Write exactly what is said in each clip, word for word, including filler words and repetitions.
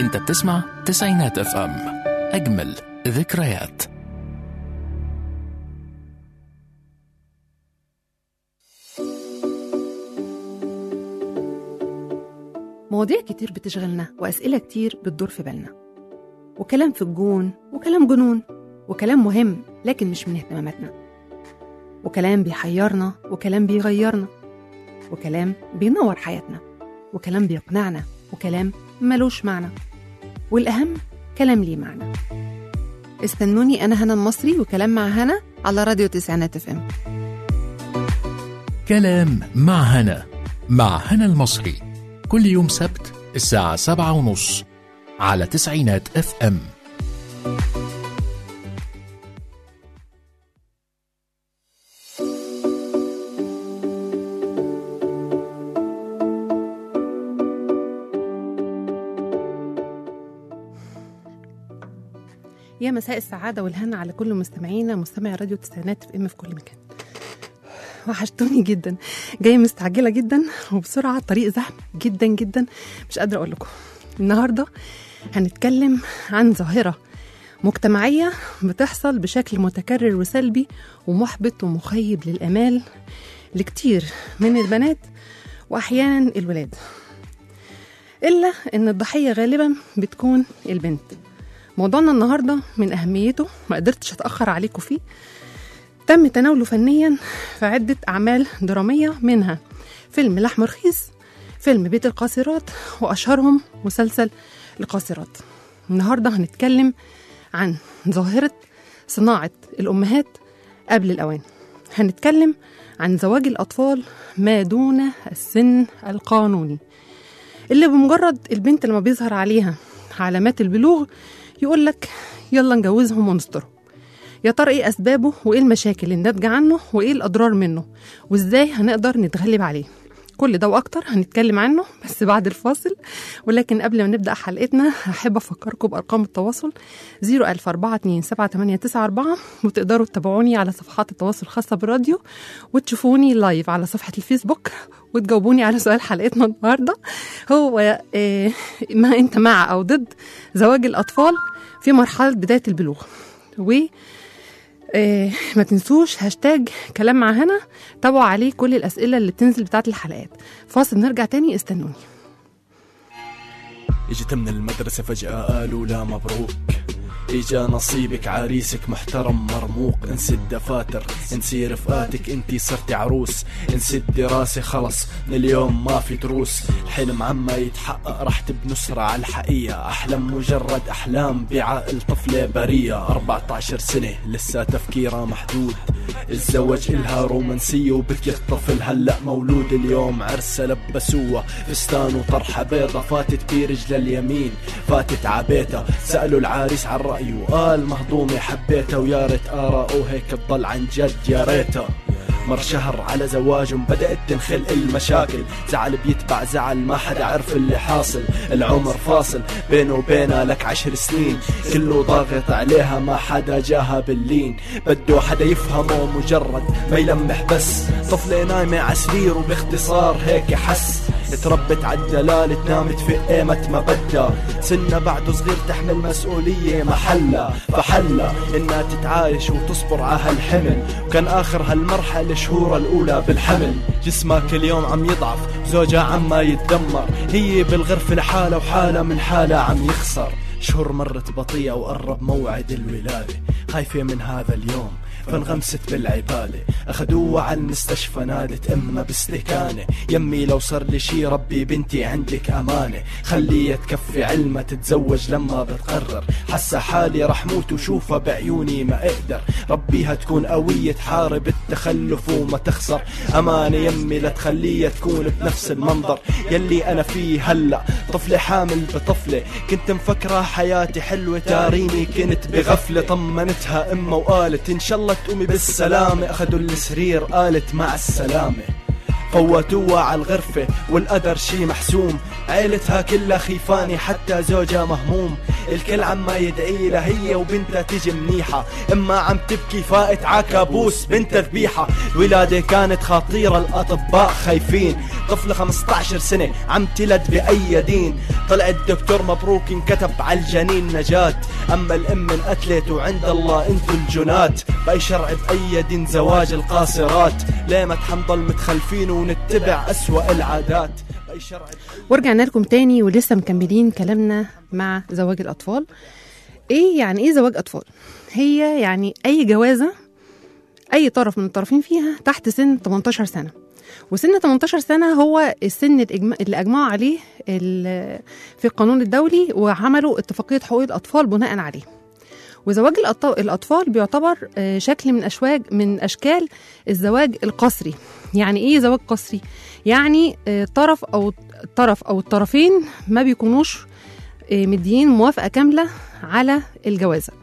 انت بتسمع تسعينات اف ام، اجمل ذكريات. مواضيع كتير بتشغلنا وأسئلة كتير بتدور في بالنا، وكلام في الجون وكلام جنون، وكلام مهم لكن مش من اهتماماتنا، وكلام بيحيرنا وكلام بيغيرنا، وكلام بينور حياتنا، وكلام بيقنعنا، وكلام ملوش معنى، والأهم كلام ليه معنى. استنوني، أنا هنا المصري، وكلام مع هنا على راديو تسعينات اف ام. كلام مع هنا مع هنا المصري كل يوم سبت الساعة سبعة ونص على تسعينات اف ام. يا مساء السعادة والهنا على كل مستمعينا مستمع راديو تسعينات اف ام في كل مكان. وحشتوني جدا، جاي مستعجلة جدا وبسرعة، الطريق زحم جدا جدا، مش قادرة أقول لكم. النهاردة هنتكلم عن ظاهرة مجتمعية بتحصل بشكل متكرر وسلبي ومحبط ومخيب للأمال لكتير من البنات وأحيانا الولاد، إلا إن الضحية غالبا بتكون البنت. موضوعنا النهاردة من أهميته ما قدرتش أتأخر عليكم فيه، تم تناوله فنيا في عدة أعمال درامية، منها فيلم لحم رخيص، فيلم بيت القاصرات، وأشهرهم مسلسل القاصرات. النهاردة هنتكلم عن ظاهرة صناعة الأمهات قبل الأوان. هنتكلم عن زواج الأطفال ما دون السن القانوني، اللي بمجرد البنت لما بيظهر عليها علامات البلوغ يقولك يلا نجوزهم ونسترهم. يا ترى ايه أسبابه وايه المشاكل الناتجة عنه وايه الأضرار منه وازاي هنقدر نتغلب عليه؟ كل ده وأكتر هنتكلم عنه بس بعد الفاصل. ولكن قبل ما نبدأ حلقتنا هحب أفكركم بأرقام التواصل صفر ألف أربعة اتنين سبعة تمانية تسعة أربعة، وتقدروا تتابعوني على صفحات التواصل الخاصة بالراديو، وتشوفوني لايف على صفحة الفيسبوك، وتجاوبوني على سؤال حلقتنا النهاردة، هو إيه ما أنت مع أو ضد زواج الأطفال في مرحلة بداية البلوغ. و إيه ما تنسوش هاشتاج كلام مع هنا، تابعوا عليه كل الأسئلة اللي بتنزل بتاعت الحلقات. فاصل نرجع تاني، استنوني. اجت من المدرسة فجأة قالوا لا مبروك، اجا نصيبك عريسك محترم مرموق، انسي الدفاتر انسي رفقاتك انتي صرتي عروس، انسي الدراسة خلص من اليوم ما في دروس، الحلم عما يتحقق رح بنسرة على الحقيقة، احلام مجرد احلام بعقل طفلة برية، أربعة عشر سنة لسه تفكيرها محدود، الزواج إلها رومانسية وبكي الطفل هلأ مولود، اليوم عرسة لبسوها فستان وطرحة بيضة، فاتت برجل اليمين فاتت عبيتها، سألوا العريس عن رأيه وقال مهضومة حبيتها، ويا ريت آراءه هيك تضل عن جد يا ريتها. مر شهر على زواجهم بدأت تنخلق المشاكل، زعل بيتبع زعل ما حدا عرف اللي حاصل، العمر فاصل بينه وبينها لك عشر سنين، كله ضاغط عليها ما حدا جاها باللين، بده حدا يفهمه مجرد ما يلمح بس، طفلة نايمة عسرير وباختصار هيك حس، تربت عالدلال تنامت في قيمة ما بدها، سنة بعده صغير تحمل مسؤولية محلة، فحلة إنها تتعايش وتصبر على هالحمل، وكان آخر هالمرحلة شهورها الأولى بالحمل، جسمها كل يوم عم يضعف زوجها عما يتدمر، هي بالغرفة لحالة وحالة من حالة عم يخسر، شهور مرت بطيئة وقرب موعد الولادة، خايفة من هذا اليوم فانغمست بالعبالة، أخدوها على المستشفى نادت أمها باستكانة، يمي لو صار لي شي ربي بنتي عندك أمانة، خليها تكفي علمها تتزوج لما بتقرر، حاسة حالي رح موت وشوفها بعيوني ما أقدر، ربيها تكون قوية تحارب التخلف وما تخسر، أمانة يمي لا تخليها تكون بنفس المنظر يلي أنا فيه هلأ، طفلة حامل بطفلة، كنت مفكرة حياتي حلوة تاريني كنت بغفلة، طمنتها أمها وقالت إن شاء الله تقومي بالسلامة، أخدوا السرير قالت مع السلامة، فوتوها على الغرفة والقدر شي محسوم. عيلتها كلها خيفاني حتى زوجها مهموم. الكل عما يدعي لها هي وبنتها تجي منيحة، اما عم تبكي فائت عكابوس بنتها ذبيحة. الولادة كانت خطيرة الأطباء خايفين، طفل خمسة عشر سنة عم تلد بأي دين. طلع الدكتور مبروك انكتب على الجنين نجاة، اما الام انقتلت وعند الله انتو الجنات. بأي شرع بأي دين زواج القاصرات؟ ليه ما تحنضل متخلفين ونتبع أسوأ العادات؟ بأي شرع. ورجعنا لكم تاني ولسه مكملين كلامنا مع زواج الأطفال. ايه يعني ايه زواج أطفال؟ هي يعني أي جوازة أي طرف من الطرفين فيها تحت سن ثمانية عشر سنة، وسن ثمانية عشر سنة هو السن اللي أجمعوا عليه في القانون الدولي وعملوا اتفاقية حقوق الأطفال بناء عليه. وزواج الأطفال بيعتبر شكل من أشواج من أشكال الزواج القسري. يعني إيه زواج قسري؟ يعني طرف أو الطرف أو الطرفين ما بيكونوش مديين موافقة كاملة على الجوازة.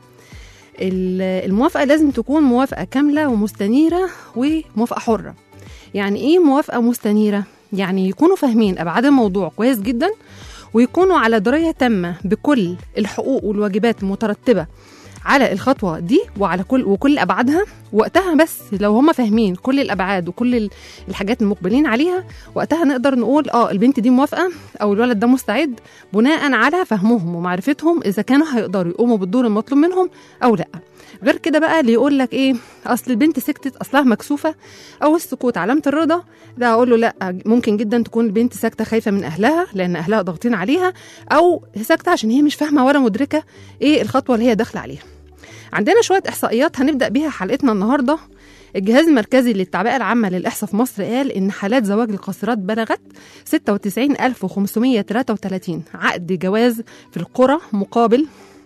الموافقة لازم تكون موافقة كاملة ومستنيرة وموافقة حرة. يعني إيه موافقة مستنيرة؟ يعني يكونوا فاهمين أبعاد الموضوع كويس جدا، ويكونوا على دراية تامة بكل الحقوق والواجبات المترتبة على الخطوة دي وعلى كل وكل أبعادها. وقتها بس لو هم فاهمين كل الأبعاد وكل الحاجات المقبلين عليها، وقتها نقدر نقول آه البنت دي موافقة أو الولد ده مستعد بناء على فهمهم ومعرفتهم إذا كانوا هيقدروا يقوموا بالدور المطلوب منهم أو لأ. غير كده بقى اللي يقول لك إيه أصل البنت سكتت أصلها مكسوفة أو السكوت علامة الرضا، ده أقول له لأ، ممكن جدا تكون البنت ساكتة خايفة من أهلها لأن أهلها ضاغطين عليها، أو ساكتة عشان هي مش فاهمة ولا مدركة إيه الخطوة اللي هي داخلة عليها. عندنا شوية إحصائيات هنبدأ بيها حلقتنا النهاردة. الجهاز المركزي للتعبئة العامة للإحصاء في مصر قال إن حالات زواج القاصرات بلغت ستة وتسعين ألف وخمسمية وثلاثة وثلاثين عقد جواز في القرى، مقابل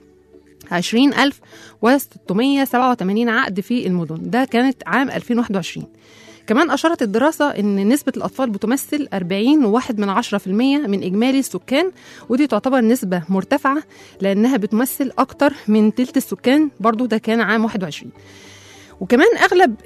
عشرين ألف وستمية وسبعة وثمانين عقد في المدن. ده كانت عام ألفين وواحد وعشرين. كمان أشارت الدراسة إن نسبة الأطفال بتمثل أربعين فاصلة واحد من عشرة في المية من إجمالي السكان، ودي تعتبر نسبة مرتفعة لأنها بتمثل أكتر من تلت السكان. برضو ده كان عام واحد وعشرين. وكمان أغلب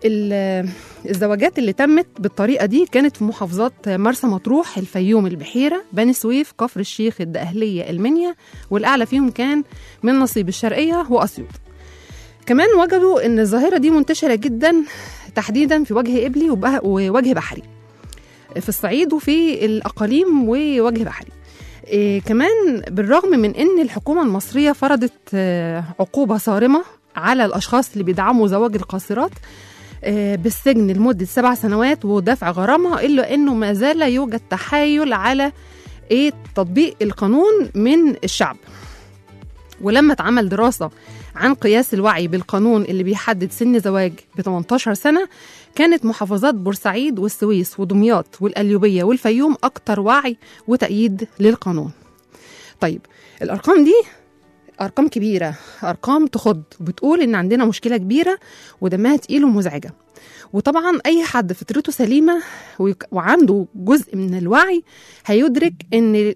الزواجات اللي تمت بالطريقة دي كانت في محافظات مرسى مطروح، الفيوم، البحيرة، بني سويف، كفر الشيخ، الدقهلية، المنيا، والأعلى فيهم كان من نصيب الشرقية وأسيوط. كمان وجدوا إن الظاهرة دي منتشرة جدا تحديدا في وجه قبلي ووجه بحري في الصعيد وفي الأقاليم ووجه بحري. إيه كمان بالرغم من إن الحكومة المصرية فرضت آه عقوبة صارمة على الأشخاص اللي بيدعموا زواج القاصرات آه بالسجن لمدة سبع سنوات ودفع غرامة، إلا إنه ما زال يوجد تحايل على إيه تطبيق القانون من الشعب. ولما اتعمل دراسة عن قياس الوعي بالقانون اللي بيحدد سن زواج ب ثمانية عشر سنة، كانت محافظات بورسعيد والسويس ودمياط والقليوبية والفيوم أكتر وعي وتأييد للقانون. طيب الأرقام دي أرقام كبيرة، أرقام تخض، بتقول إن عندنا مشكلة كبيرة ودمها تقيل ومزعجة. وطبعا أي حد فطرته سليمة وعنده جزء من الوعي هيدرك إن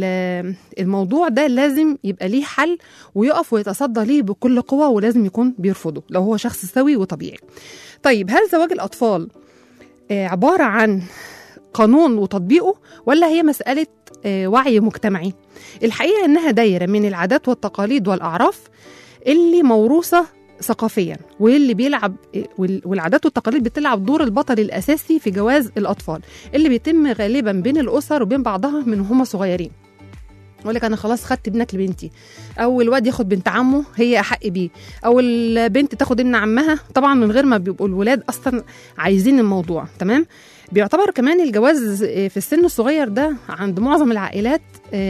الموضوع ده لازم يبقى ليه حل ويقف ويتصدى ليه بكل قوة، ولازم يكون بيرفضه لو هو شخص سوي وطبيعي. طيب هل زواج الأطفال عبارة عن قانون وتطبيقه ولا هي مسألة وعي مجتمعي؟ الحقيقة إنها دايرة من العادات والتقاليد والأعراف اللي موروثة ثقافيا، واللي بيلعب والعادات والتقاليد بتلعب دور البطل الأساسي في جواز الأطفال اللي بيتم غالبا بين الأسر وبين بعضها من هم صغيرين. يقول لك أنا خلاص خدت ابنك لبنتي، أو الواد ياخد بنت عمه هي أحق بيه، أو البنت تاخد ابن عمها، طبعا من غير ما بيبقوا الولاد أصلا عايزين الموضوع. تمام. بيعتبر كمان الجواز في السن الصغير ده عند معظم العائلات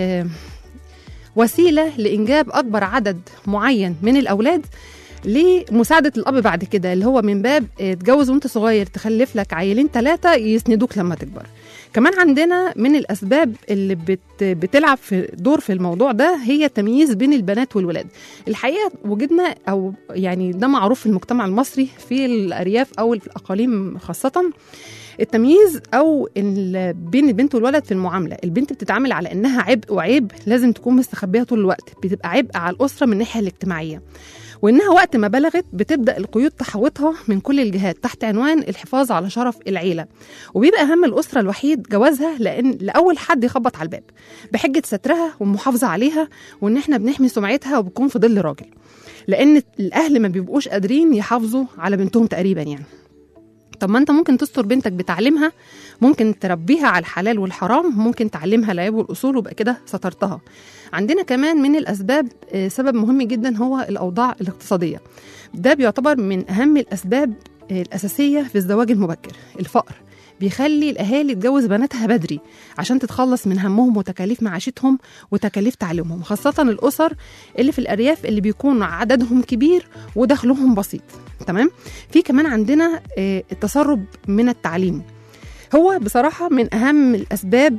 وسيلة لإنجاب أكبر عدد معين من الأولاد لمساعدة الأب بعد كده، اللي هو من باب تجوز وانت صغير تخلف لك عيلين ثلاثة يسندوك لما تكبر. كمان عندنا من الأسباب اللي بت بتلعب في دور في الموضوع ده هي التمييز بين البنات والولاد. الحقيقة وجدنا أو يعني ده معروف في المجتمع المصري في الأرياف أو الأقاليم خاصة، التمييز أو بين البنت والولد في المعاملة. البنت بتتعامل على إنها عبء، وعيب لازم تكون مستخبية طول الوقت، بتبقى عبء على الأسرة من الناحية الاجتماعية. وإنها وقت ما بلغت بتبدأ القيود تحوطها من كل الجهات تحت عنوان الحفاظ على شرف العيلة، وبيبقى هم الأسرة الوحيد جوازها، لأن لأول حد يخبط على الباب بحجة سترها والمحافظة عليها، وإن إحنا بنحمي سمعتها وبتكون في ظل راجل، لأن الأهل ما بيبقوش قادرين يحافظوا على بنتهم تقريبا يعني. طب ما انت ممكن تستر بنتك بتعليمها، ممكن تربيها على الحلال والحرام، ممكن تعلمها العيب والأصول، وبقى كده سترتها. عندنا كمان من الأسباب سبب مهم جدا هو الأوضاع الاقتصادية، ده بيعتبر من أهم الأسباب الأساسية في الزواج المبكر. الفقر بيخلي الأهالي تجوز بناتها بدري عشان تتخلص من همهم وتكاليف معاشتهم وتكاليف تعليمهم، خاصة الأسر اللي في الأرياف اللي بيكون عددهم كبير ودخلهم بسيط. تمام. في كمان عندنا التسرب من التعليم، هو بصراحة من أهم الأسباب،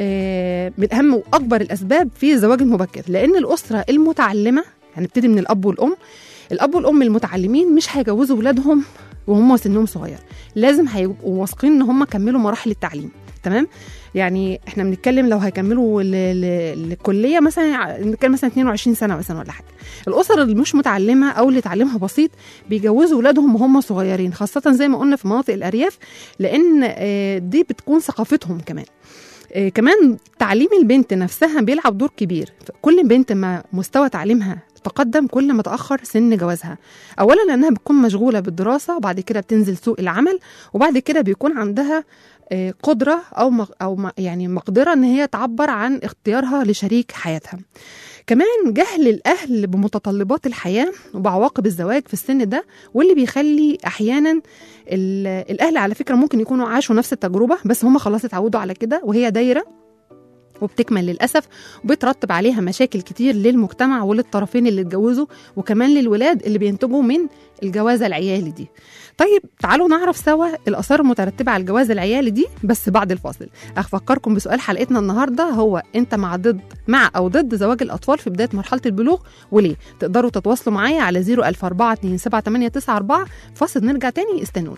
من أهم وأكبر الأسباب في الزواج المبكر، لأن الأسرة المتعلمة، هنبتدي من الأب والأم، الأب والأم المتعلمين مش هيجوزوا ولادهم وهم سنهم صغير، لازم هيبقوا واثقين ان هم كملوا مراحل التعليم. تمام. يعني احنا بنتكلم لو هيكملوا الكليه مثلا، نتكلم مثلا اتنين وعشرين سنه مثلا ولا حاجه. الاسر اللي مش متعلمه او اللي تعليمها بسيط بيجوزوا ولادهم وهم صغيرين، خاصه زي ما قلنا في مناطق الارياف، لان دي بتكون ثقافتهم. كمان كمان تعليم البنت نفسها بيلعب دور كبير. كل بنت ما مستوى تعليمها تقدم كل ما تأخر سن جوازها، أولا لأنها بتكون مشغولة بالدراسة، وبعد كده بتنزل سوق العمل، وبعد كده بيكون عندها قدرة أو أو يعني مقدرة إن هي تعبر عن اختيارها لشريك حياتها. كمان جهل الأهل بمتطلبات الحياة وبعواقب الزواج في السن ده، واللي بيخلي أحيانا الأهل على فكرة ممكن يكونوا عاشوا نفس التجربة، بس هم خلاص اتعودوا على كده، وهي دايرة وبتكمل للأسف، وبترتب عليها مشاكل كتير للمجتمع وللطرفين اللي اتجوزوا، وكمان للولاد اللي بينتجوا من الجوازة العيالي دي. طيب تعالوا نعرف سوا الآثار المترتبة على الجواز العيالي دي، بس بعد الفاصل. أفكركم بسؤال حلقتنا النهاردة، هو أنت مع ضد مع أو ضد زواج الأطفال في بداية مرحلة البلوغ، وليه؟ تقدروا تتواصلوا معايا على صفر ألف أربعة اتنين سبعة تمانية تسعة أربعة. فاصل نرجع تاني، استنوني.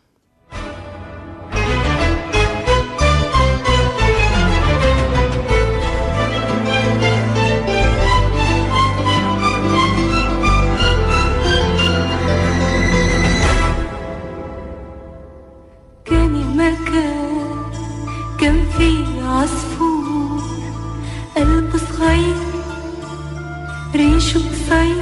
كان في عصفور قلبه صغير ريشه قصير،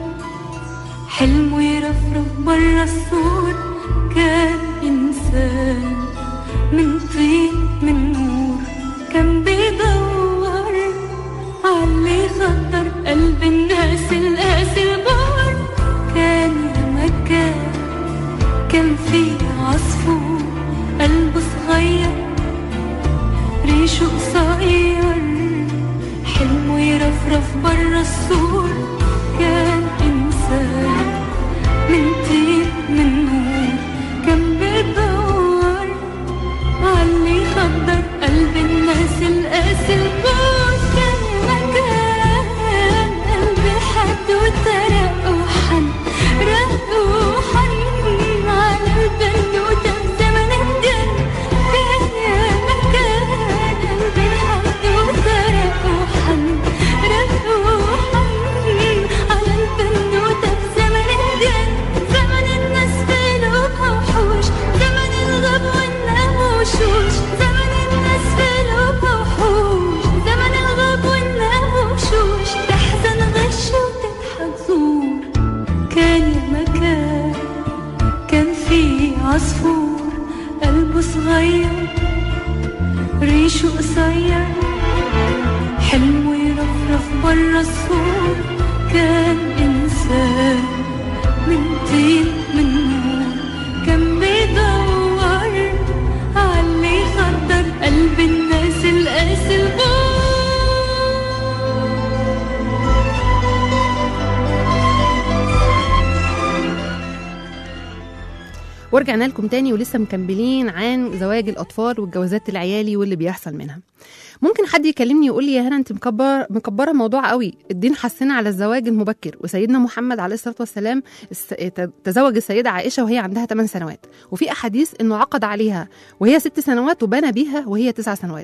حلمه يرفرف برا السور، كان إنسان من طين من نور، كان بيدور عاللي خطر قلب الناس القاسي البار. كان يا مكان كان في عصفور قلبه صغير ريشه قصير، حلمه يرفرف برا السور، كان إنسان من طين من نور، كان بيدور عاللي يخدر قلب الناس القاسي البار. كان مكان قلبي حد وترق وحن، رق وحن على البنوتة بزمن الجن. كان يا مكان قلبي حد وترق وحن، رق وحن على البنوتة بزمن الجن. زمن الناس في قلوبها وحوش، زمن الغب والناموشوش، زمن الناس في قلوبها وحوش، زمن الغب والناموشوش، تحزن غش وتضحك زور. كان يا مكان كان في عصفور قلبه صغير ريشه قصير، حلمه يرفرف برا السور، كان إنسان من طين من نور، كان بيدور عاللي يخدر قلب الناس القاسي البار. ورجعنا لكم تاني ولسه مكملين عن زواج الأطفال والجوازات العيالي واللي بيحصل منها. ممكن حد يكلمني يقول لي يا هنا انت مكبر مكبره الموضوع قوي، الدين حسنا على الزواج المبكر، وسيدنا محمد عليه الصلاه والسلام تزوج السيده عائشه وهي عندها ثمان سنوات، وفي احاديث انه عقد عليها وهي ست سنوات وبنى بيها وهي تسع سنوات.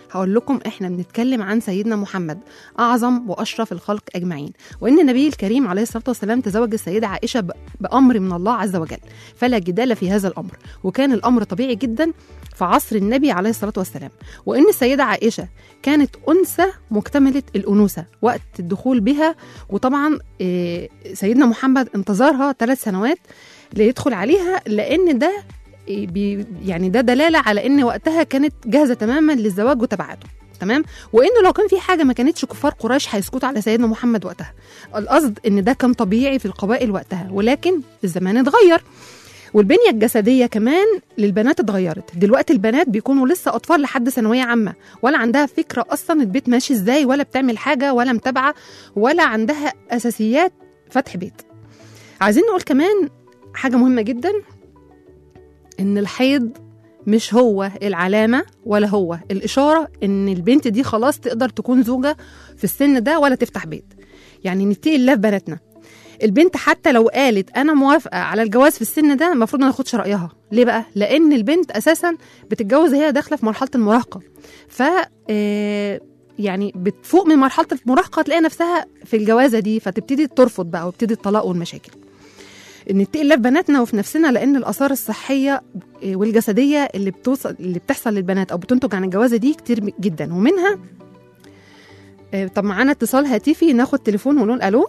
هقول لكم احنا بنتكلم عن سيدنا محمد اعظم واشرف الخلق اجمعين، وان النبي الكريم عليه الصلاه والسلام تزوج السيده عائشه بامر من الله عز وجل، فلا جدال في هذا الامر، وكان الامر طبيعي جدا في عصر النبي عليه الصلاه والسلام. وان السيده عائشه كانت انثى مكتمله الانوثه وقت الدخول بها، وطبعا سيدنا محمد انتظرها ثلاث سنوات ليدخل عليها، لان ده يعني ده دلاله على ان وقتها كانت جاهزه تماما للزواج وتبعاته، تمام. وانه لو كان في حاجه ما كانتش كفار قريش هيسكتوا على سيدنا محمد وقتها. القصد ان ده كان طبيعي في القبائل وقتها، ولكن الزمان اتغير والبنيه الجسديه كمان للبنات اتغيرت. دلوقتي البنات بيكونوا لسه اطفال لحد ثانويه عامه، ولا عندها فكره اصلا البيت ماشي ازاي، ولا بتعمل حاجه، ولا متابعه، ولا عندها اساسيات فتح بيت. عايزين نقول كمان حاجه مهمه جدا، ان الحيض مش هو العلامه ولا هو الاشاره ان البنت دي خلاص تقدر تكون زوجه في السن ده ولا تفتح بيت. يعني نتقي الله في بناتنا. البنت حتى لو قالت انا موافقه على الجواز في السن ده، المفروض ما ناخدش رايها. ليه بقى؟ لان البنت اساسا بتتجوز هي داخله في مرحله المراهقه، ف يعني بتفوق من مرحله المراهقه تلاقي نفسها في الجوازه دي، فتبتدي ترفض بقى وتبتدي الطلاق والمشاكل. نتقي الله في بناتنا وفي نفسنا، لان الاثار الصحيه والجسديه اللي بتوصل اللي بتحصل للبنات او بتنتج عن الجوازه دي كتير جدا، ومنها طب معانا اتصال هاتفي، ناخد تليفون ونقول الو.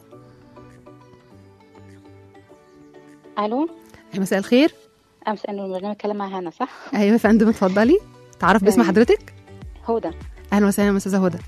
الو، مساء الخير. امس انه البرنامج اتكلم مع هنا صح؟ ايوه يا فندم، اتفضلي. تعرف باسم حضرتك؟ هدى. اهلا وسهلا استاذه هدى.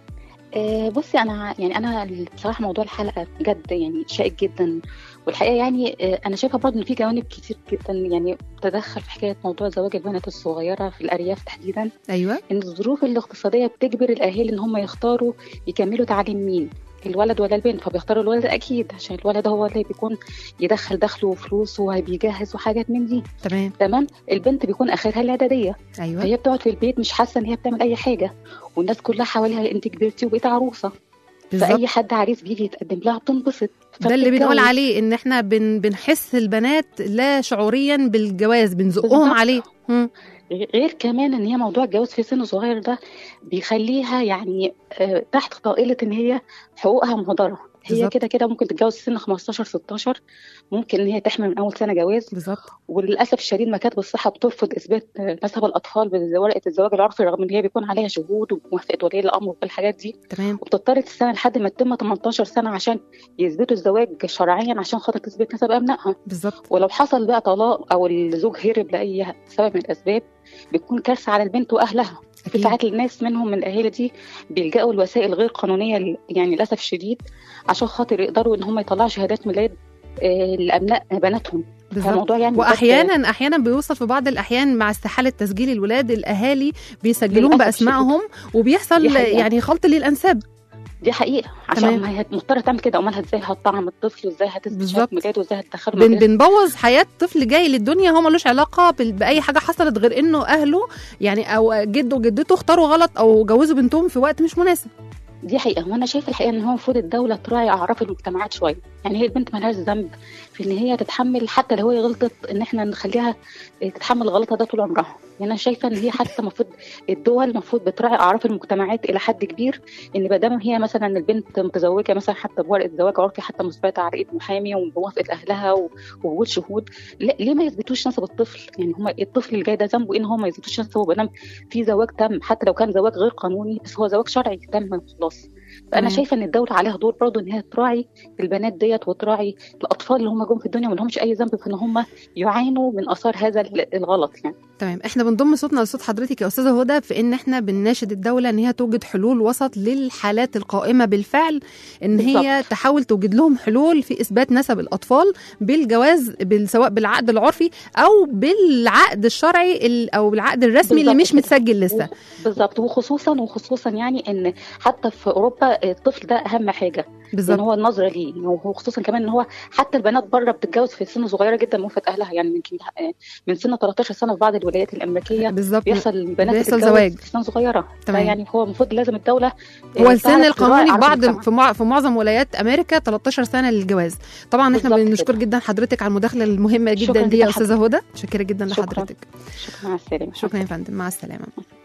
أه بصي، انا يعني انا بصراحه موضوع الحلقه بجد يعني شائك جدا، والحقيقه يعني أه انا شايفه برضه ان في جوانب كتير جدا يعني تدخل في حكايه موضوع زواج البنات الصغيره في الارياف تحديدا. ايوه، ان الظروف الاقتصاديه بتجبر الاهالي ان هم يختاروا يكملوا تعليم مين، الولد ولا البنت، فبيختاروا الولد اكيد عشان الولد هو اللي بيكون يدخل دخله وفلوس وبيجهز وحاجات من دي. تمام تمام. البنت بيكون اخرها الاعداديه. ايوه، فهي بتقعد في البيت مش حاسه ان هي بتعمل اي حاجه، والناس كلها حواليها انت كبرتي وبقيت عروسه. بالزبط. فاي حد عريس بيجي يتقدم لها بتنبسط. ده اللي بنقول عليه ان احنا بن بنحس البنات لا شعوريا بالجواز، بنزقهم عليه. هم. غير كمان ان هي موضوع الجواز في سن صغير ده بيخليها يعني آه تحت طائله ان هي حقوقها مهدره. هي كده كده ممكن تتجوز سن خمستاشر ستاشر، ممكن ان هي تحمل من اول سنه جواز. بالظبط. وللاسف الشديد مكاتب الصحه بترفض اثبات نسب الاطفال بورقه الزواج العرفي، رغم ان هي بيكون عليها شهود وموافقه ولي الامر والحاجات دي. تمام. وبتضطر تستنى لحد ما تتم تمنتاشر سنه عشان يثبتوا الزواج شرعيا عشان خاطر تثبت نسب ابنائها. بالظبط. ولو حصل بقى طلاق او الزوج هرب لاي سبب من الاسباب، بتكون كارثه على البنت واهلها. في ساعات الناس منهم من الاهالي دي بيلجأوا لوسائل غير قانونيه يعني للاسف الشديد عشان خاطر يقدروا ان هم يطلعوا شهادات ميلاد لابناء بناتهم. يعني واحيانا احيانا بيوصل في بعض الاحيان مع استحاله تسجيل الولاد الاهالي بيسجلوهم باسمائهم، وبيحصل يعني خلط للانساب. دي حقيقه، عشان ما هي مضطره تعمل كده. امالها ازاي هتطعم الطفل، وازاي هتثبت شهاده ميلاده، وازاي هتدخله بن بنبوظ حياه طفل جاي للدنيا هو ملوش علاقه باي حاجه حصلت، غير انه اهله يعني او جده وجدته اختاروا غلط او جوزوا بنتهم في وقت مش مناسب. دي حقيقه. وانا شايفه الحقيقه ان هو المفروض الدوله تراعي اعراف المجتمعات شويه. يعني هي البنت مالهاش ذنب في ان هي تتحمل، حتى لو هي غلطت ان احنا نخليها تتحمل غلطها ده طول عمرها. يعني انا شايفه ان هي حتى المفروض الدول المفروض بتراعي اعراف المجتمعات الى حد كبير، ان ما دام هي مثلا البنت متزوجه مثلا حتى بورقه زواج عرفي حتى مثبته على ايد محامي وبموافقه اهلها ووجود شهود، ليه ما يثبتوش نسب الطفل؟ يعني هم الطفل اللي جاي ده ذنبه ان هو ما يثبتوش نسبه ما دام في زواج تم، حتى لو كان زواج غير قانوني بس هو زواج شرعي تم خلاص. فانا شايفه ان الدوله عليها دور برضه ان هي تراعي البنات ديت وتراعي الاطفال اللي هم جم في الدنيا وما لهمش اي ذنب في ان هم يعانوا من اثار هذا الغلط يعني. تمام. احنا بنضم صوتنا لصوت حضرتك يا استاذه هدى في ان احنا بنناشد الدوله ان هي توجد حلول وسط للحالات القائمه بالفعل، ان بالضبط. هي تحاول توجد لهم حلول في اثبات نسب الاطفال بالجواز، سواء بالعقد العرفي او بالعقد الشرعي او بالعقد الرسمي اللي مش متسجل لسه. بالظبط. وخصوصا وخصوصا يعني ان حتى في اوروبا الطفل ده اهم حاجه. بالظبط. ان هو النظره ليه، وخصوصا كمان ان هو حتى البنات بره بتتجوز في سن صغيره جدا موافقه اهلها، يعني يمكن من سن تلتاشر سنه في بعض الولايات الامريكيه بالظبط بيحصل البنات بيحصل زواج في سن صغيره. يعني هو المفروض لازم الدوله هو السن القانوني بعض في, في معظم ولايات امريكا تلتاشر سنه للجواز. طبعا احنا بنشكر جدا حضرتك على المداخله المهمه جدا دي يا استاذه هدى، شكرا جدا لحضرتك. شكرا. مع السلامه. شكرا يا فندم، مع السلامه.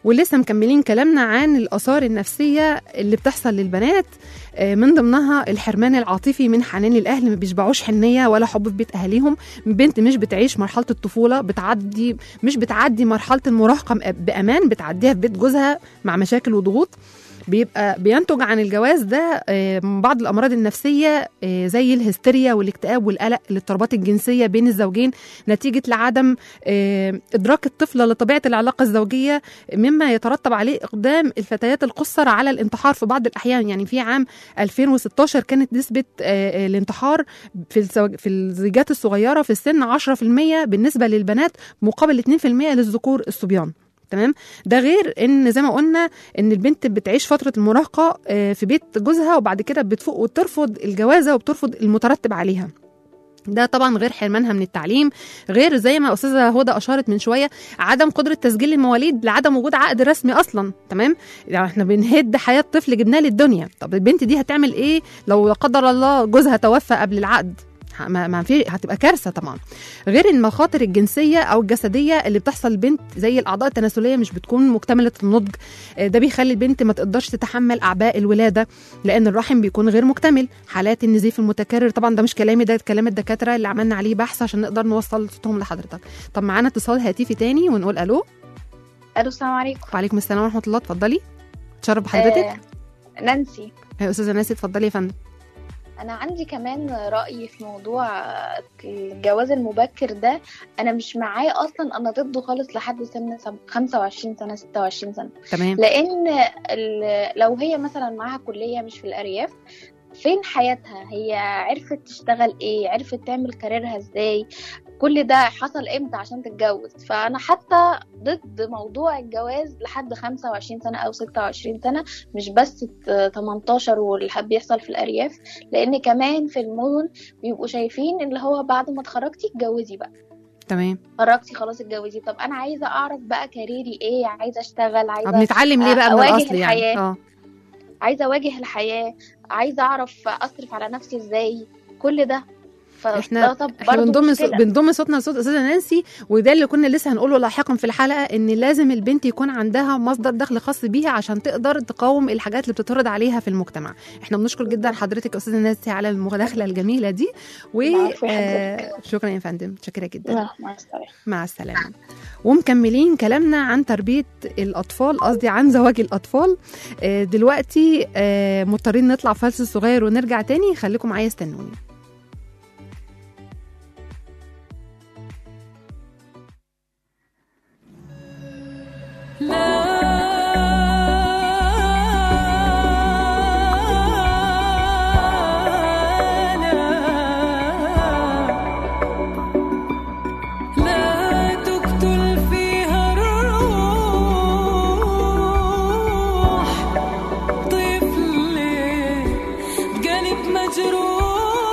ولسه مكملين كلامنا عن الآثار النفسية اللي بتحصل للبنات، من ضمنها الحرمان العاطفي من حنان الأهل، ما بيشبعوش حنية ولا حب في بيت أهاليهم. بنت مش بتعيش مرحلة الطفولة، بتعدي مش بتعدي مرحلة المراهقة بأمان، بتعديها في بيت جوزها مع مشاكل وضغوط. بيبقى بينتج عن الجواز ده بعض الأمراض النفسية زي الهستيريا والاكتئاب والقلق، الاضطرابات الجنسية بين الزوجين نتيجة لعدم إدراك الطفلة لطبيعة العلاقة الزوجية، مما يترتب عليه إقدام الفتيات القُصّر على الانتحار في بعض الأحيان. يعني في عام ألفين وستاشر كانت نسبة الانتحار في في الزيجات الصغيرة في السن عشرة في المية بالنسبة للبنات مقابل اثنين في المية للذكور الصبيان. تمام. ده غير ان زي ما قلنا ان البنت بتعيش فتره المراهقه في بيت جوزها، وبعد كده بتفوق وترفض الجوازه وبترفض المترتب عليها. ده طبعا غير حرمانها من التعليم، غير زي ما استاذه هدى اشارت من شويه عدم قدره تسجيل المواليد لعدم وجود عقد رسمي اصلا. تمام. يعني احنا بنهد حياه طفل جبناه للدنيا. طب البنت دي هتعمل ايه لو لا قدر الله جوزها توفى قبل العقد؟ ما ما في هتبقى كارثه طبعا. غير المخاطر الجنسيه او الجسديه اللي بتحصل للبنت زي الاعضاء التناسليه مش بتكون مكتمله النضج، ده بيخلي البنت ما تقدرش تتحمل اعباء الولاده لان الرحم بيكون غير مكتمل. حالات النزيف المتكرر، طبعا ده مش كلامي، ده كلام الدكاتره اللي عملنا عليه بحث عشان نقدر نوصل صوتهم لحضرتك. طب معانا اتصال هاتفي تاني ونقول الو. الو السلام عليكم. وعليكم السلام ورحمه الله. اتفضلي. تشرف بحضرتك. آه، نانسي. يا استاذه نانسي اتفضلي يا فندم. أنا عندي كمان رأي في موضوع الجواز المبكر ده. أنا مش معاه أصلا، أنا ضده خالص لحد سن خمسة وعشرين سنة ستة وعشرين سنة. تمام. لأن لو هي مثلا معاها كلية مش في الأرياف، فين حياتها؟ هي عرفت تشتغل إيه؟ عرفت تعمل كاريرها إزاي؟ كل ده حصل امتى عشان تتجوز؟ فانا حتى ضد موضوع الجواز لحد خمسة وعشرين سنة او ستة وعشرين سنة، مش بس تمنتاشر واللي بيحصل في الارياف، لان كمان في المدن بيبقوا شايفين اللي هو بعد ما اتخرجتي اتجوزي بقى. تمام. اتخرجتي خلاص اتجوزي. طب انا عايزه اعرف بقى كاريري ايه، عايزه اشتغل، عايزه بنتعلم ليه بقى من الاصل يعني. اه عايزه اواجه الحياه، عايزه اعرف اصرف على نفسي ازاي، كل ده. احنا احنا بنضم بنضم صوتنا لصوت استاذه نانسي، وده اللي كنا لسه هنقوله لاحقا في الحلقه، ان لازم البنت يكون عندها مصدر دخل خاص بيها عشان تقدر تقاوم الحاجات اللي بتتفرض عليها في المجتمع. احنا بنشكر جدا حضرتك يا استاذه نانسي على المداخله الجميله دي، وشكرا يا فندم، متشكره جدا. مع السلامه. مع السلامه. ومكملين كلامنا عن تربيه الاطفال، قصدي عن زواج الاطفال. دلوقتي مضطرين نطلع فاصل صغير ونرجع تاني، خليكم معايا استنوني. لا لا تقتل فيها الروح، طفلي قلب مجروح،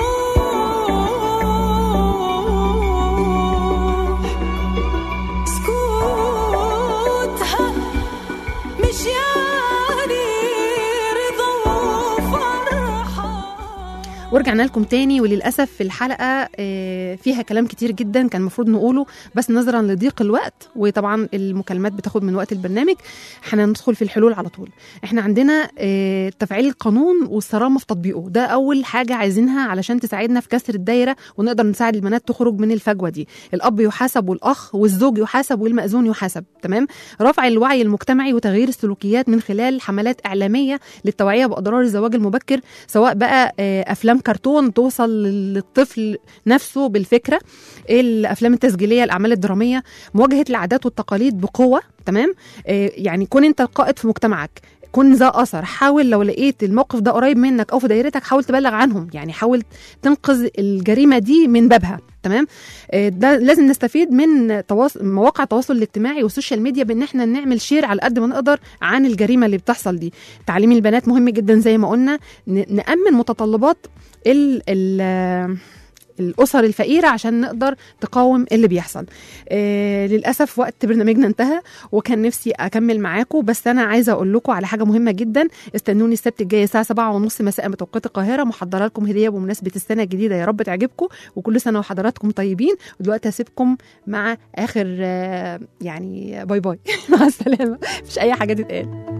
ورجعنا لكم تاني. وللأسف في الحلقة فيها كلام كتير جدا كان المفروض نقوله، بس نظرا لضيق الوقت وطبعا المكالمات بتاخد من وقت البرنامج، احنا ندخل في الحلول على طول. احنا عندنا تفعيل القانون والصرامة في تطبيقه، ده أول حاجة عايزينها علشان تساعدنا في كسر الدايرة ونقدر نساعد البنات تخرج من الفجوة دي. الأب يحاسب والأخ والزوج يحاسب والمأذون يحاسب. تمام. رفع الوعي المجتمعي وتغيير السلوكيات من خلال حملات إعلامية للتوعية بأضرار الزواج المبكر، سواء بقى أفلام كرتون توصل للطفل نفسه بالفكرة، الأفلام التسجيلية، الأعمال الدرامية، مواجهة العادات والتقاليد بقوة. تمام. يعني كون أنت القائد في مجتمعك، كن ذا أثر، حاول لو لقيت الموقف ده قريب منك أو في دايرتك حاول تبلغ عنهم، يعني حاول تنقذ الجريمة دي من بابها. تمام. ده لازم نستفيد من تواصل مواقع التواصل الاجتماعي والسوشيال ميديا بان احنا نعمل شير على قد ما نقدر عن الجريمه اللي بتحصل دي. تعليم البنات مهم جدا زي ما قلنا، نأمن متطلبات ال ال الاسر الفقيره عشان نقدر تقاوم اللي بيحصل. آه للاسف وقت برنامجنا انتهى، وكان نفسي اكمل معاكم، بس انا عايزه اقول لكم على حاجه مهمه جدا. استنوني السبت الجاي الساعه سبعة ونص مساء بتوقيت القاهره، محضره لكم هديه بمناسبه السنه الجديده، يا رب تعجبكم وكل سنه وحضراتكم طيبين. ودلوقتي هسيبكم مع اخر آه يعني باي باي مع السلامه، مش اي حاجه تتقال.